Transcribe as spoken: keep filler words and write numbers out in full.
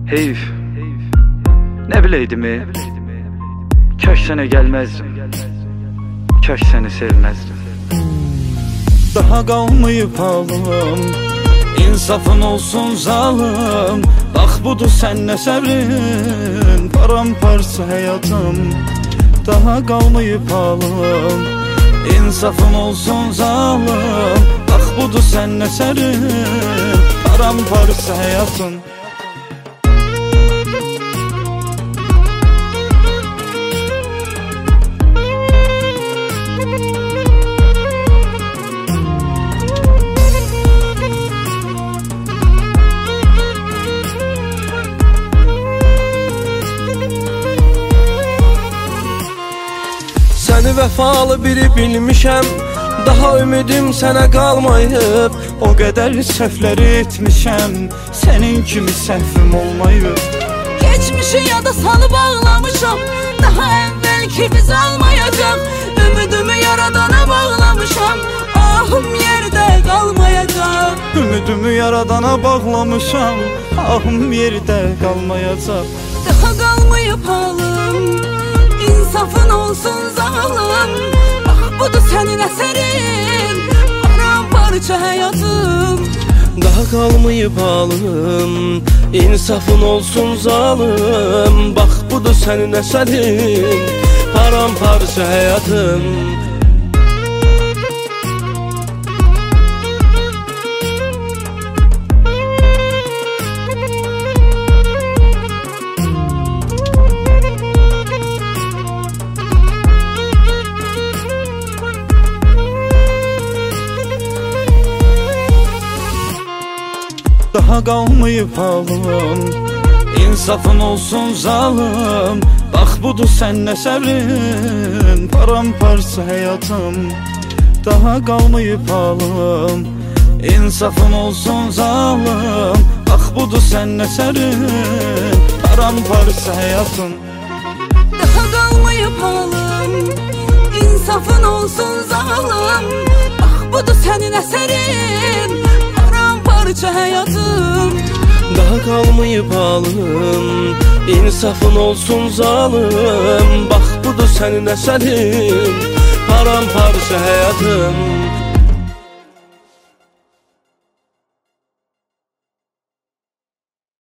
Heyif, ne bileydim e Kaş sene gelmezdim, kaş seni sevmezdim. Daha kalmayıp halım, insafın olsun zalim. Bak budur sen ne sevrin, paramparça hayatım. Daha kalmayıp halım, insafın olsun zalim. Bak budur sen ne sevrin, paramparça hayatım. Səni vəfalı biri bilmişəm, daha ümidim sənə qalmayıb. O qədər səhvləri etmişəm, sənin kimi səhvim olmayıb. Geçmişi yada salıb ağlamışam, daha əvvəlki biz almayacaq. Ümidimi yaradana bağlamışam, ahım yerdə qalmayacaq. Ümidimi yaradana bağlamışam, ahım yerdə qalmayacaq. Daha qalmayıb halım, insafın olsun zalim. Bax budur sənin əsərin, paramparça həyatım. Daha qalmayıb halım, insafın olsun zalim. Bax budur sənin əsərin, paramparça həyatım. Daha qalmayıb halım, insafın olsun zalim. Bax budur sən nə səbrin, paramparça həyatım. Daha qalmayıb halım, insafın olsun zalim. Bax budur sən nə səbrin, paramparça həyatım. Daha qalmayıb halım, insafın olsun zalim. Bax budur sənin əsərin, paramparça həyatım. Daha qalmayıb halım, insafın olsun zalim. Bax budur sənin əsərin, paramparça həyatım.